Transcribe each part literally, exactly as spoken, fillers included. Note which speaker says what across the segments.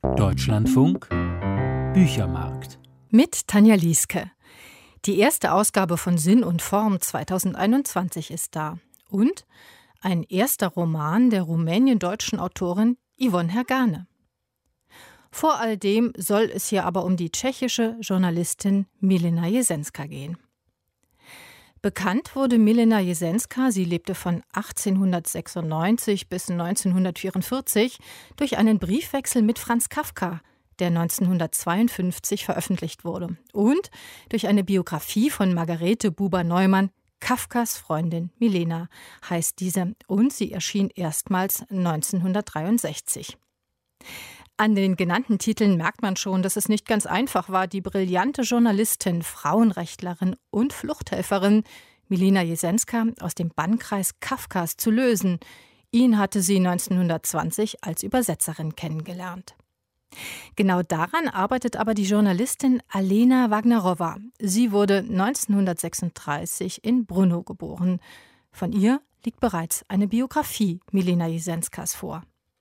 Speaker 1: Deutschlandfunk Büchermarkt
Speaker 2: mit Tanja Lieske. Die erste Ausgabe von Sinn und Form zweitausendeinundzwanzig ist da. Und ein erster Roman der rumänien-deutschen Autorin Yvonne Hergane. Vor all dem soll es hier aber um die tschechische Journalistin Milena Jesenská gehen. Bekannt wurde Milena Jesenská, sie lebte von achtzehnhundertsechsundneunzig bis neunzehnhundertvierundvierzig, durch einen Briefwechsel mit Franz Kafka, der neunzehnhundertzweiundfünfzig veröffentlicht wurde, und durch eine Biografie von Margarete Buber-Neumann, Kafkas Freundin Milena heißt diese, und sie erschien erstmals neunzehnhundertdreiundsechzig. An den genannten Titeln merkt man schon, dass es nicht ganz einfach war, die brillante Journalistin, Frauenrechtlerin und Fluchthelferin Milena Jesenská aus dem Bannkreis Kafkas zu lösen. Ihn hatte sie neunzehnhundertzwanzig als Übersetzerin kennengelernt. Genau daran arbeitet aber die Journalistin Alena Wagnerowa. Sie wurde neunzehnhundertsechsunddreißig in Brno geboren. Von ihr liegt bereits eine Biografie Milena Jesenskas vor.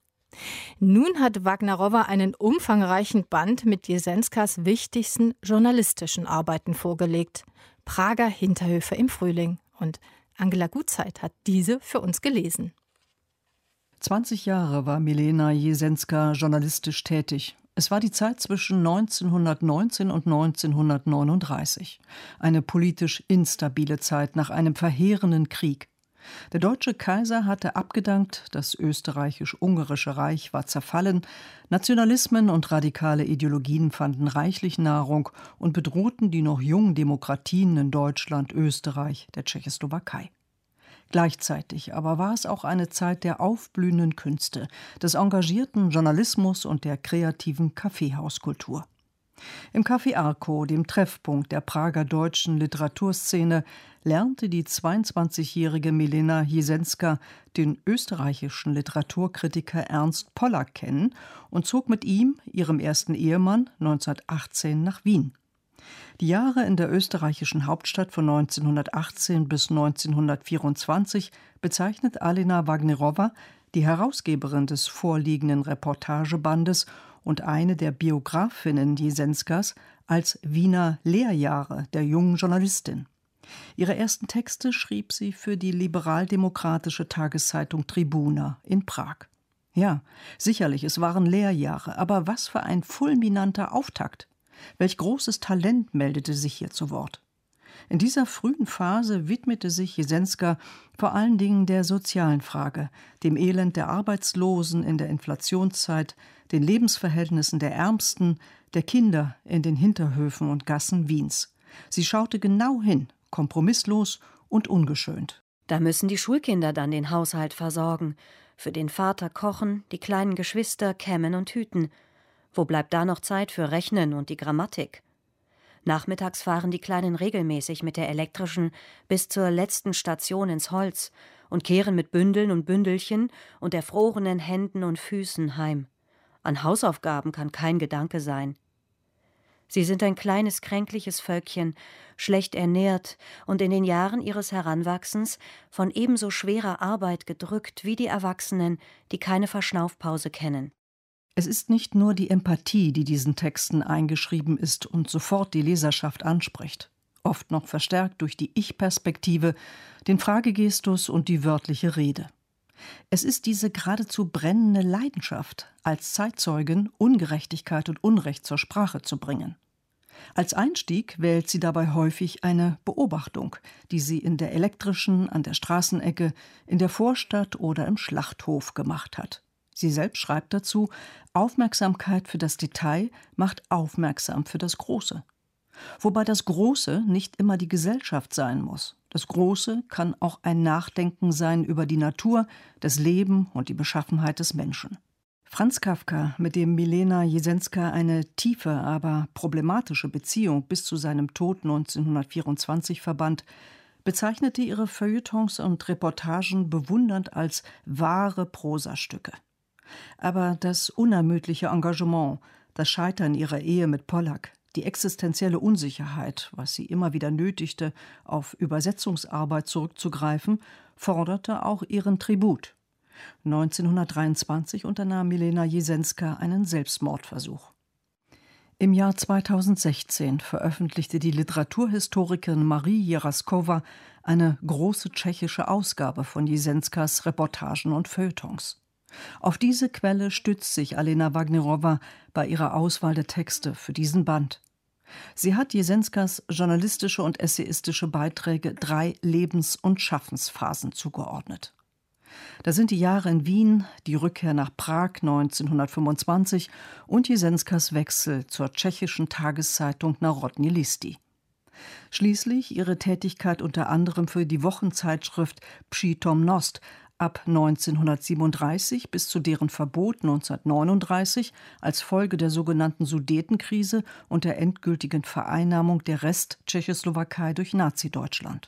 Speaker 2: Nun hat Wagnerowa einen umfangreichen Band mit Jesenskas wichtigsten journalistischen Arbeiten vorgelegt. Prager Hinterhöfe im Frühling. Und Angela Gutzeit hat diese für uns gelesen.
Speaker 3: zwanzig Jahre war Milena Jesenská journalistisch tätig. Es war die Zeit zwischen neunzehnhundertneunzehn und neunzehnhundertneununddreißig. Eine politisch instabile Zeit nach einem verheerenden Krieg. Der deutsche Kaiser hatte abgedankt, das österreichisch-ungarische Reich war zerfallen, Nationalismen und radikale Ideologien fanden reichlich Nahrung und bedrohten die noch jungen Demokratien in Deutschland, Österreich, der Tschechoslowakei. Gleichzeitig aber war es auch eine Zeit der aufblühenden Künste, des engagierten Journalismus und der kreativen Kaffeehauskultur. Im Café Arco, dem Treffpunkt der Prager deutschen Literaturszene, lernte die zweiundzwanzigjährige Milena Jesenská den österreichischen Literaturkritiker Ernst Pollack kennen und zog mit ihm, ihrem ersten Ehemann, neunzehnhundertachtzehn nach Wien. Die Jahre in der österreichischen Hauptstadt von neunzehnhundertachtzehn bis neunzehnhundertvierundzwanzig bezeichnet Alena Wagnerowa, die Herausgeberin des vorliegenden Reportagebandes und eine der Biografinnen Jesenskas, als Wiener Lehrjahre der jungen Journalistin. Ihre ersten Texte schrieb sie für die liberaldemokratische Tageszeitung Tribuna in Prag. Ja, sicherlich, es waren Lehrjahre, aber was für ein fulminanter Auftakt! Welch großes Talent meldete sich hier zu Wort. In dieser frühen Phase widmete sich Jesenská vor allen Dingen der sozialen Frage, dem Elend der Arbeitslosen in der Inflationszeit, den Lebensverhältnissen der Ärmsten, der Kinder in den Hinterhöfen und Gassen Wiens. Sie schaute genau hin, kompromisslos und ungeschönt.
Speaker 4: Da müssen die Schulkinder dann den Haushalt versorgen, für den Vater kochen, die kleinen Geschwister kämmen und hüten. Wo bleibt da noch Zeit für Rechnen und die Grammatik? Nachmittags fahren die Kleinen regelmäßig mit der elektrischen bis zur letzten Station ins Holz und kehren mit Bündeln und Bündelchen und erfrorenen Händen und Füßen heim. An Hausaufgaben kann kein Gedanke sein. Sie sind ein kleines, kränkliches Völkchen, schlecht ernährt und in den Jahren ihres Heranwachsens von ebenso schwerer Arbeit gedrückt wie die Erwachsenen, die keine Verschnaufpause kennen.
Speaker 3: Es ist nicht nur die Empathie, die diesen Texten eingeschrieben ist und sofort die Leserschaft anspricht, oft noch verstärkt durch die Ich-Perspektive, den Fragegestus und die wörtliche Rede. Es ist diese geradezu brennende Leidenschaft, als Zeitzeugin Ungerechtigkeit und Unrecht zur Sprache zu bringen. Als Einstieg wählt sie dabei häufig eine Beobachtung, die sie in der elektrischen, an der Straßenecke, in der Vorstadt oder im Schlachthof gemacht hat. Sie selbst schreibt dazu, Aufmerksamkeit für das Detail macht aufmerksam für das Große. Wobei das Große nicht immer die Gesellschaft sein muss. Das Große kann auch ein Nachdenken sein über die Natur, das Leben und die Beschaffenheit des Menschen. Franz Kafka, mit dem Milena Jesenská eine tiefe, aber problematische Beziehung bis zu seinem Tod neunzehnhundertvierundzwanzig verband, bezeichnete ihre Feuilletons und Reportagen bewundernd als wahre Prosastücke. Aber das unermüdliche Engagement, das Scheitern ihrer Ehe mit Pollack, die existenzielle Unsicherheit, was sie immer wieder nötigte, auf Übersetzungsarbeit zurückzugreifen, forderte auch ihren Tribut. neunzehnhundertdreiundzwanzig unternahm Milena Jesenská einen Selbstmordversuch. Im Jahr zweitausendsechzehn veröffentlichte die Literaturhistorikerin Marie Jeraskowa eine große tschechische Ausgabe von Jesenskas Reportagen und Feuilletons. Auf diese Quelle stützt sich Alena Wagnerowa bei ihrer Auswahl der Texte für diesen Band. Sie hat Jesenskas journalistische und essayistische Beiträge drei Lebens- und Schaffensphasen zugeordnet. Da sind die Jahre in Wien, die Rückkehr nach Prag neunzehnhundertfünfundzwanzig und Jesenskas Wechsel zur tschechischen Tageszeitung Národní listy. Schließlich ihre Tätigkeit unter anderem für die Wochenzeitschrift Přítomnost ab neunzehnhundertsiebenunddreißig bis zu deren Verbot neunzehnhundertneununddreißig als Folge der sogenannten Sudetenkrise und der endgültigen Vereinnahmung der Rest-Tschechoslowakei durch Nazi-Deutschland.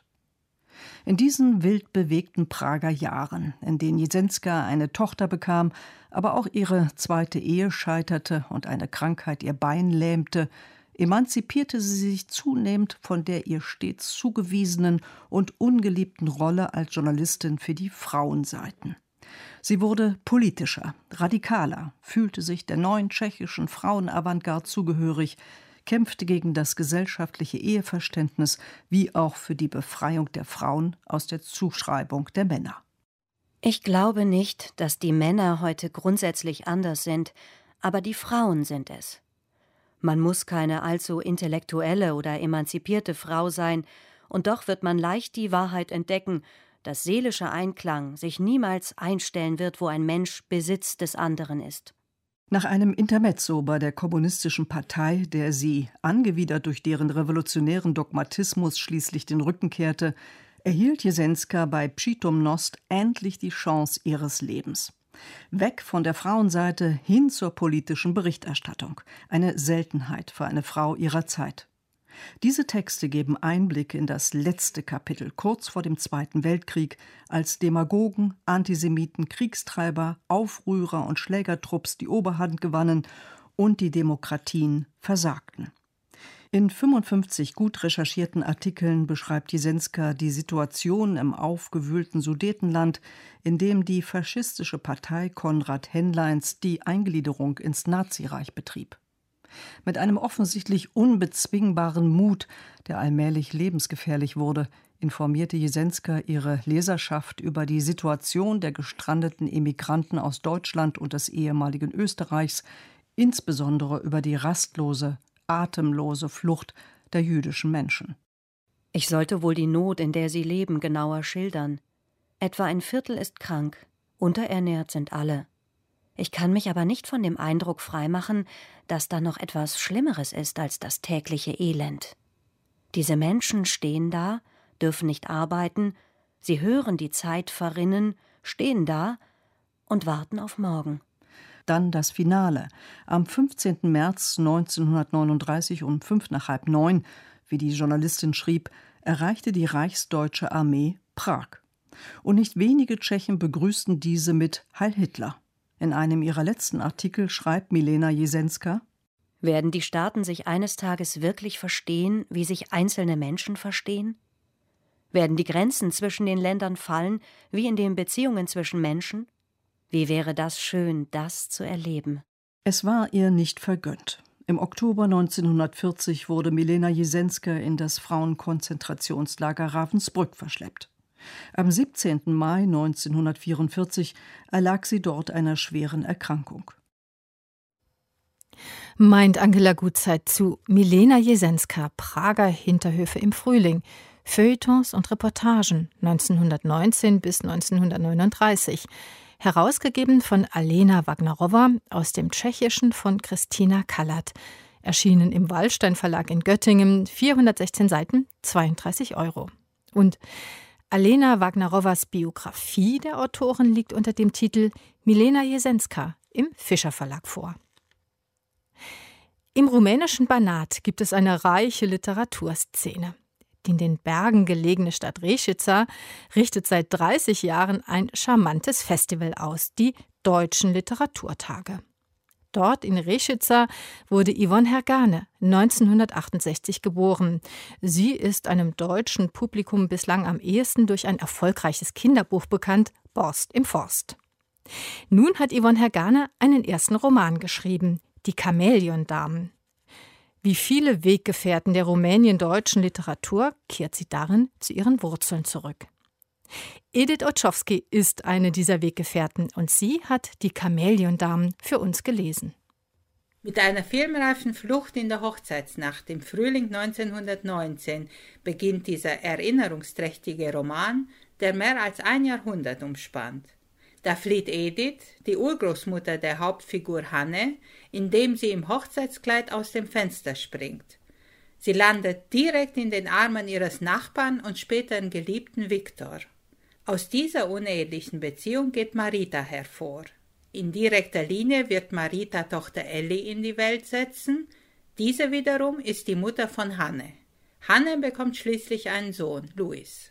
Speaker 3: In diesen wild bewegten Prager Jahren, in denen Jesenská eine Tochter bekam, aber auch ihre zweite Ehe scheiterte und eine Krankheit ihr Bein lähmte, emanzipierte sie sich zunehmend von der ihr stets zugewiesenen und ungeliebten Rolle als Journalistin für die Frauenseiten. Sie wurde politischer, radikaler, fühlte sich der neuen tschechischen Frauenavantgarde zugehörig, kämpfte gegen das gesellschaftliche Eheverständnis wie auch für die Befreiung der Frauen aus der Zuschreibung der Männer.
Speaker 4: Ich glaube nicht, dass die Männer heute grundsätzlich anders sind, aber die Frauen sind es. Man muss keine allzu intellektuelle oder emanzipierte Frau sein, und doch wird man leicht die Wahrheit entdecken, dass seelischer Einklang sich niemals einstellen wird, wo ein Mensch Besitz des anderen ist.
Speaker 3: Nach einem Intermezzo bei der Kommunistischen Partei, der sie, angewidert durch deren revolutionären Dogmatismus, schließlich den Rücken kehrte, erhielt Jesenská bei Přítomnost endlich die Chance ihres Lebens. Weg von der Frauenseite hin zur politischen Berichterstattung. Eine Seltenheit für eine Frau ihrer Zeit. Diese Texte geben Einblick in das letzte Kapitel, kurz vor dem Zweiten Weltkrieg, als Demagogen, Antisemiten, Kriegstreiber, Aufrührer und Schlägertrupps die Oberhand gewannen und die Demokratien versagten. In fünfundfünfzig gut recherchierten Artikeln beschreibt Jesenská die Situation im aufgewühlten Sudetenland, in dem die faschistische Partei Konrad Henleins die Eingliederung ins Nazireich betrieb. Mit einem offensichtlich unbezwingbaren Mut, der allmählich lebensgefährlich wurde, informierte Jesenská ihre Leserschaft über die Situation der gestrandeten Emigranten aus Deutschland und des ehemaligen Österreichs, insbesondere über die rastlose, atemlose Flucht der jüdischen Menschen.
Speaker 4: Ich sollte wohl die Not, in der sie leben, genauer schildern. Etwa ein Viertel ist krank, unterernährt sind alle. Ich kann mich aber nicht von dem Eindruck freimachen, dass da noch etwas Schlimmeres ist als das tägliche Elend. Diese Menschen stehen da, dürfen nicht arbeiten, sie hören die Zeit verrinnen, stehen da und warten auf morgen.
Speaker 3: Dann das Finale. Am fünfzehnten März neunzehnhundertneununddreißig um fünf nach halb neun, wie die Journalistin schrieb, erreichte die reichsdeutsche Armee Prag. Und nicht wenige Tschechen begrüßten diese mit Heil Hitler. In einem ihrer letzten Artikel schreibt Milena Jesenská:
Speaker 4: Werden die Staaten sich eines Tages wirklich verstehen, wie sich einzelne Menschen verstehen? Werden die Grenzen zwischen den Ländern fallen, wie in den Beziehungen zwischen Menschen? Wie wäre das schön, das zu erleben?
Speaker 3: Es war ihr nicht vergönnt. Im Oktober neunzehnhundertvierzig wurde Milena Jesenská in das Frauenkonzentrationslager Ravensbrück verschleppt. Am siebzehnten Mai neunzehnhundertvierundvierzig erlag sie dort einer schweren Erkrankung.
Speaker 2: Meint Angela Gutzeit zu Milena Jesenská, Prager Hinterhöfe im Frühling, Feuilletons und Reportagen neunzehnhundertneunzehn bis neunzehnhundertneununddreißig, herausgegeben von Alena Wagnerowa, aus dem Tschechischen von Christina Kallert, erschienen im Wallstein Verlag in Göttingen, vierhundertsechzehn Seiten, zweiunddreißig Euro. Und Alena Wagnerowas Biografie der Autorin liegt unter dem Titel Milena Jesenská im Fischer Verlag vor. Im rumänischen Banat gibt es eine reiche Literaturszene. Die in den Bergen gelegene Stadt Rešica richtet seit dreißig Jahren ein charmantes Festival aus, die Deutschen Literaturtage. Dort in Rešica wurde Yvonne Hergane neunzehnhundertachtundsechzig geboren. Sie ist einem deutschen Publikum bislang am ehesten durch ein erfolgreiches Kinderbuch bekannt, Borst im Forst. Nun hat Yvonne Hergane einen ersten Roman geschrieben, Die Chamäleondamen. Wie viele Weggefährten der rumäniendeutschen Literatur kehrt sie darin zu ihren Wurzeln zurück. Edith Oczowski ist eine dieser Weggefährten und sie hat Die Chamäleondamen für uns gelesen.
Speaker 5: Mit einer filmreifen Flucht in der Hochzeitsnacht im Frühling neunzehnhundertneunzehn beginnt dieser erinnerungsträchtige Roman, der mehr als ein Jahrhundert umspannt. Da flieht Edith, die Urgroßmutter der Hauptfigur Hanne, indem sie im Hochzeitskleid aus dem Fenster springt. Sie landet direkt in den Armen ihres Nachbarn und späteren Geliebten Viktor. Aus dieser unehelichen Beziehung geht Marita hervor. In direkter Linie wird Marita Tochter Elli in die Welt setzen. Diese wiederum ist die Mutter von Hanne. Hanne bekommt schließlich einen Sohn, Louis.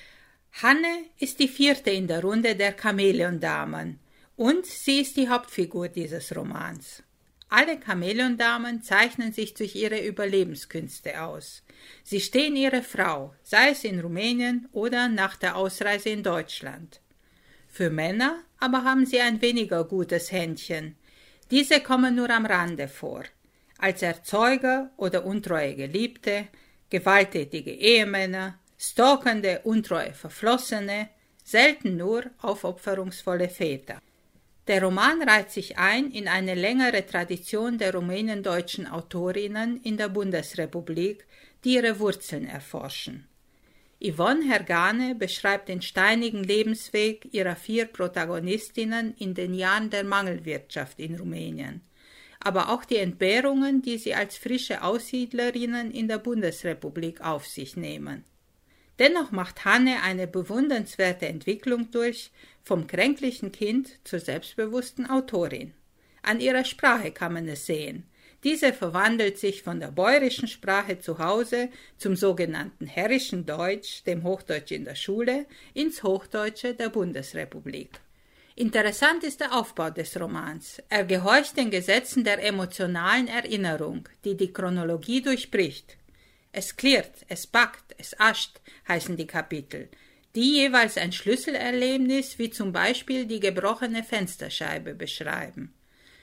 Speaker 5: Hanne ist die vierte in der Runde der Chamäleondamen und sie ist die Hauptfigur dieses Romans. Alle Chamäleondamen zeichnen sich durch ihre Überlebenskünste aus. Sie stehen ihre Frau, sei es in Rumänien oder nach der Ausreise in Deutschland. Für Männer aber haben sie ein weniger gutes Händchen. Diese kommen nur am Rande vor. Als Erzeuger oder untreue Geliebte, gewalttätige Ehemänner, stalkende, untreue Verflossene, selten nur aufopferungsvolle Väter. Der Roman reiht sich ein in eine längere Tradition der rumäniendeutschen Autorinnen in der Bundesrepublik, die ihre Wurzeln erforschen. Yvonne Hergane beschreibt den steinigen Lebensweg ihrer vier Protagonistinnen in den Jahren der Mangelwirtschaft in Rumänien, aber auch die Entbehrungen, die sie als frische Aussiedlerinnen in der Bundesrepublik auf sich nehmen. Dennoch macht Hanne eine bewundernswerte Entwicklung durch, vom kränklichen Kind zur selbstbewussten Autorin. An ihrer Sprache kann man es sehen. Diese verwandelt sich von der bäuerischen Sprache zu Hause zum sogenannten herrischen Deutsch, dem Hochdeutsch in der Schule, ins Hochdeutsche der Bundesrepublik. Interessant ist der Aufbau des Romans. Er gehorcht den Gesetzen der emotionalen Erinnerung, die die Chronologie durchbricht. Es klirrt, es backt, es ascht, heißen die Kapitel, die jeweils ein Schlüsselerlebnis wie zum Beispiel die gebrochene Fensterscheibe beschreiben.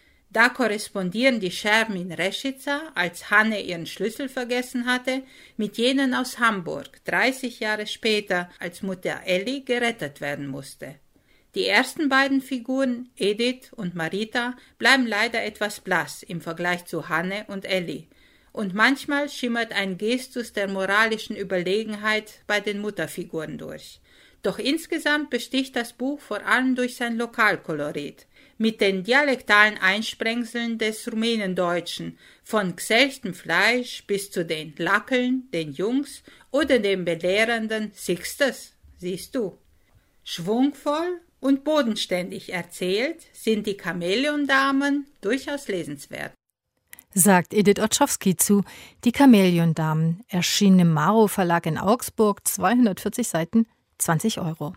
Speaker 5: Da korrespondieren die Scherben in Reschitza, als Hanne ihren Schlüssel vergessen hatte, mit jenen aus Hamburg, dreißig Jahre später, als Mutter Elli gerettet werden musste. Die ersten beiden Figuren, Edith und Marita, bleiben leider etwas blass im Vergleich zu Hanne und Elli. Und manchmal schimmert ein Gestus der moralischen Überlegenheit bei den Mutterfiguren durch. Doch insgesamt besticht das Buch vor allem durch sein Lokalkolorit, mit den dialektalen Einsprengseln des Rumäniendeutschen, von gselchtem Fleisch bis zu den Lackeln, den Jungs oder dem belehrenden Sixtes, siehst du. Schwungvoll und bodenständig erzählt sind die Chamäleondamen durchaus lesenswert.
Speaker 2: Sagt Edith Oczowski zu Die Chamäleondamen, erschien im Maro Verlag in Augsburg, zweihundertvierzig Seiten, zwanzig Euro.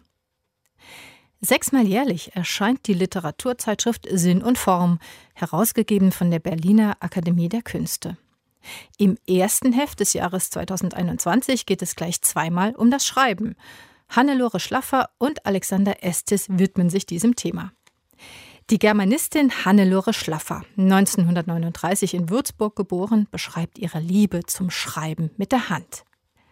Speaker 2: Sechsmal jährlich erscheint die Literaturzeitschrift Sinn und Form, herausgegeben von der Berliner Akademie der Künste. Im ersten Heft des Jahres zweitausendeinundzwanzig geht es gleich zweimal um das Schreiben. Hannelore Schlaffer und Alexander Estes widmen sich diesem Thema. Die Germanistin Hannelore Schlaffer, neunzehnhundertneununddreißig in Würzburg geboren, beschreibt ihre Liebe zum Schreiben mit der Hand.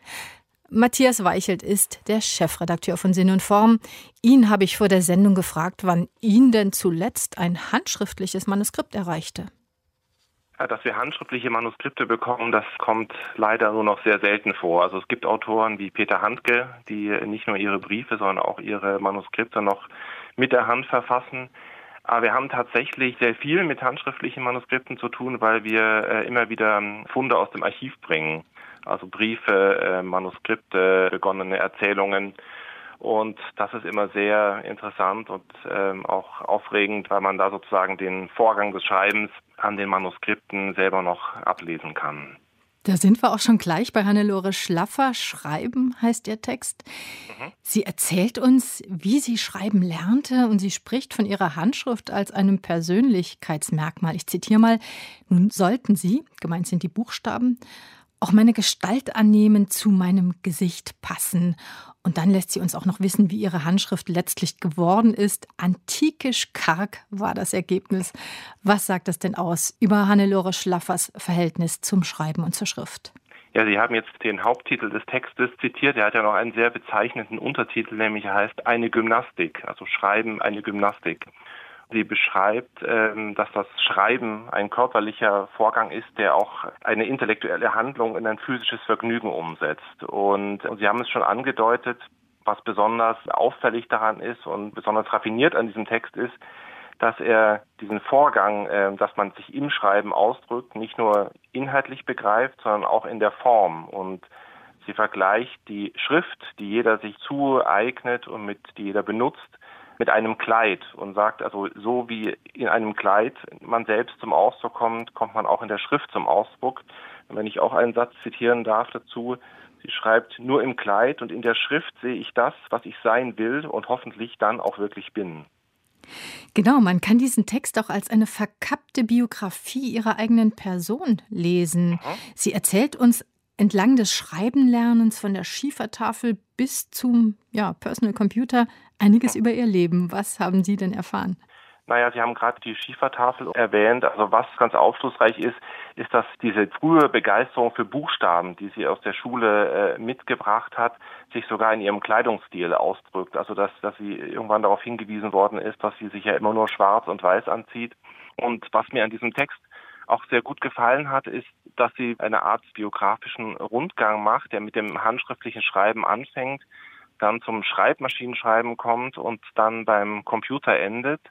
Speaker 2: Matthias Weichelt ist der Chefredakteur von Sinn und Form. Ihn habe ich vor der Sendung gefragt, wann ihn denn zuletzt ein handschriftliches Manuskript erreichte.
Speaker 6: Ja, dass wir handschriftliche Manuskripte bekommen, das kommt leider nur noch sehr selten vor. Also es gibt Autoren wie Peter Handke, die nicht nur ihre Briefe, sondern auch ihre Manuskripte noch mit der Hand verfassen. Aber wir haben tatsächlich sehr viel mit handschriftlichen Manuskripten zu tun, weil wir äh, immer wieder Funde aus dem Archiv bringen. Also Briefe, äh, Manuskripte, begonnene Erzählungen. Und das ist immer sehr interessant und ähm, auch aufregend, weil man da sozusagen den Vorgang des Schreibens an den Manuskripten selber noch ablesen kann.
Speaker 2: Da sind wir auch schon gleich bei Hannelore Schlaffer. Schreiben heißt ihr Text. Mhm. Sie erzählt uns, wie sie schreiben lernte und sie spricht von ihrer Handschrift als einem Persönlichkeitsmerkmal. Ich zitiere mal, nun sollten sie, gemeint sind die Buchstaben, auch meine Gestalt annehmen, zu meinem Gesicht passen. Und dann lässt sie uns auch noch wissen, wie ihre Handschrift letztlich geworden ist. Antikisch karg war das Ergebnis. Was sagt das denn aus über Hannelore Schlaffers Verhältnis zum Schreiben und zur Schrift?
Speaker 6: Ja, Sie haben jetzt den Haupttitel des Textes zitiert. Er hat ja noch einen sehr bezeichnenden Untertitel, nämlich er heißt Eine Gymnastik, also Schreiben, eine Gymnastik. Sie beschreibt, dass das Schreiben ein körperlicher Vorgang ist, der auch eine intellektuelle Handlung in ein physisches Vergnügen umsetzt. Und Sie haben es schon angedeutet, was besonders auffällig daran ist und besonders raffiniert an diesem Text ist, dass er diesen Vorgang, dass man sich im Schreiben ausdrückt, nicht nur inhaltlich begreift, sondern auch in der Form. Und sie vergleicht die Schrift, die jeder sich zueignet und mit die jeder benutzt, mit einem Kleid und sagt, also so wie in einem Kleid man selbst zum Ausdruck kommt, kommt man auch in der Schrift zum Ausdruck. Und wenn ich auch einen Satz zitieren darf dazu, sie schreibt, nur im Kleid und in der Schrift sehe ich das, was ich sein will und hoffentlich dann auch wirklich bin.
Speaker 2: Genau, man kann diesen Text auch als eine verkappte Biografie ihrer eigenen Person lesen. Mhm. Sie erzählt uns entlang des Schreibenlernens von der Schiefertafel bis zum ja, Personal Computer einiges über ihr Leben. Was haben Sie denn erfahren?
Speaker 6: Naja, Sie haben gerade die Schiefertafel erwähnt. Also was ganz aufschlussreich ist, ist, dass diese frühe Begeisterung für Buchstaben, die sie aus der Schule äh, mitgebracht hat, sich sogar in ihrem Kleidungsstil ausdrückt. Also dass, dass sie irgendwann darauf hingewiesen worden ist, dass sie sich ja immer nur schwarz und weiß anzieht. Und was mir an diesem Text auch sehr gut gefallen hat, ist, dass sie eine Art biografischen Rundgang macht, der mit dem handschriftlichen Schreiben anfängt, dann zum Schreibmaschinenschreiben kommt und dann beim Computer endet.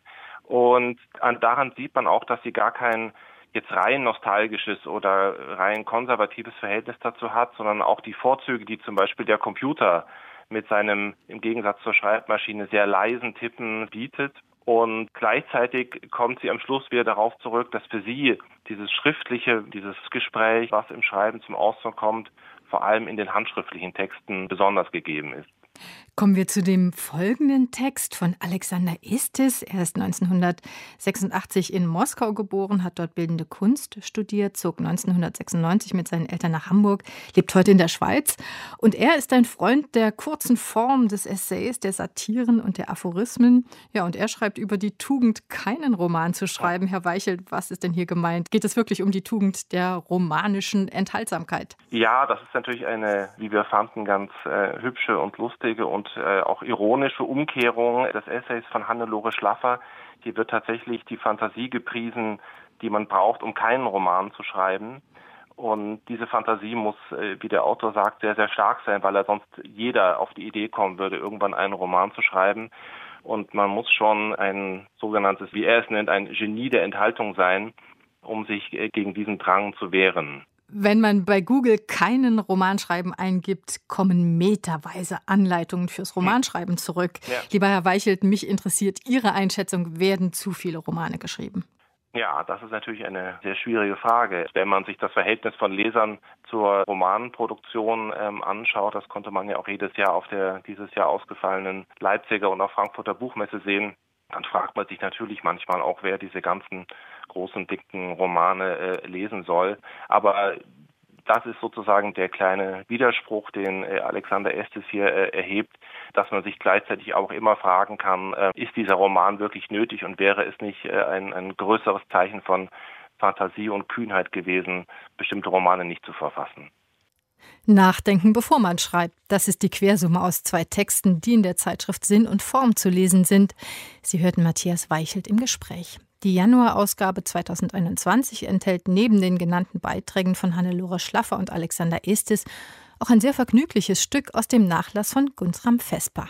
Speaker 6: Und daran sieht man auch, dass sie gar kein jetzt rein nostalgisches oder rein konservatives Verhältnis dazu hat, sondern auch die Vorzüge, die zum Beispiel der Computer mit seinem im Gegensatz zur Schreibmaschine sehr leisen Tippen bietet. Und gleichzeitig kommt sie am Schluss wieder darauf zurück, dass für sie dieses schriftliche, dieses Gespräch, was im Schreiben zum Ausdruck kommt, vor allem in den handschriftlichen Texten besonders gegeben ist.
Speaker 2: Kommen wir zu dem folgenden Text von Alexander Estes. Er ist neunzehnhundertsechsundachtzig in Moskau geboren, hat dort Bildende Kunst studiert, zog neunzehnhundertsechsundneunzig mit seinen Eltern nach Hamburg, lebt heute in der Schweiz. Und er ist ein Freund der kurzen Form des Essays, der Satiren und der Aphorismen. Ja, und er schreibt über die Tugend, keinen Roman zu schreiben. Herr Weichelt, was ist denn hier gemeint? Geht es wirklich um die Tugend der romanischen Enthaltsamkeit?
Speaker 6: Ja, das ist natürlich eine, wie wir fanden, ganz äh, hübsche und lustige und äh, auch ironische Umkehrung des Essays von Hannelore Schlaffer. Hier wird tatsächlich die Fantasie gepriesen, die man braucht, um keinen Roman zu schreiben. Und diese Fantasie muss, äh, wie der Autor sagt, sehr, sehr stark sein, weil er sonst jeder auf die Idee kommen würde, irgendwann einen Roman zu schreiben. Und man muss schon ein sogenanntes, wie er es nennt, ein Genie der Enthaltung sein, um sich äh, gegen diesen Drang zu wehren.
Speaker 2: Wenn man bei Google keinen Romanschreiben eingibt, kommen meterweise Anleitungen fürs Romanschreiben zurück. Ja. Lieber Herr Weichelt, mich interessiert Ihre Einschätzung. Werden zu viele Romane geschrieben?
Speaker 6: Ja, das ist natürlich eine sehr schwierige Frage. Wenn man sich das Verhältnis von Lesern zur Romanproduktion ähm, anschaut, das konnte man ja auch jedes Jahr auf der dieses Jahr ausgefallenen Leipziger und auch Frankfurter Buchmesse sehen, dann fragt man sich natürlich manchmal auch, wer diese ganzen großen, dicken Romane äh, lesen soll. Aber das ist sozusagen der kleine Widerspruch, den äh, Alexander Estes hier äh, erhebt, dass man sich gleichzeitig auch immer fragen kann, äh, ist dieser Roman wirklich nötig und wäre es nicht äh, ein, ein größeres Zeichen von Fantasie und Kühnheit gewesen, bestimmte Romane nicht zu verfassen.
Speaker 2: Nachdenken, bevor man schreibt. Das ist die Quersumme aus zwei Texten, die in der Zeitschrift Sinn und Form zu lesen sind. Sie hörten Matthias Weichelt im Gespräch. Die Januarausgabe zweitausendeinundzwanzig enthält neben den genannten Beiträgen von Hannelore Schlaffer und Alexander Estes auch ein sehr vergnügliches Stück aus dem Nachlass von Guntram Vesper.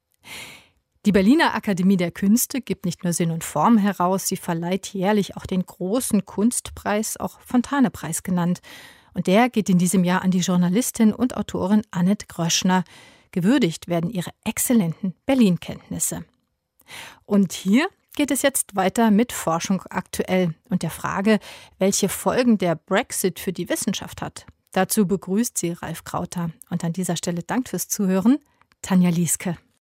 Speaker 2: Die Berliner Akademie der Künste gibt nicht nur Sinn und Form heraus, sie verleiht jährlich auch den großen Kunstpreis, auch Fontane-Preis genannt. Und der geht in diesem Jahr an die Journalistin und Autorin Annette Gröschner. Gewürdigt werden ihre exzellenten Berlin-Kenntnisse. Und hier geht es jetzt weiter mit Forschung aktuell und der Frage, welche Folgen der Brexit für die Wissenschaft hat. Dazu begrüßt sie Ralf Krauter. Und an dieser Stelle Dank fürs Zuhören, Tanja Lieske.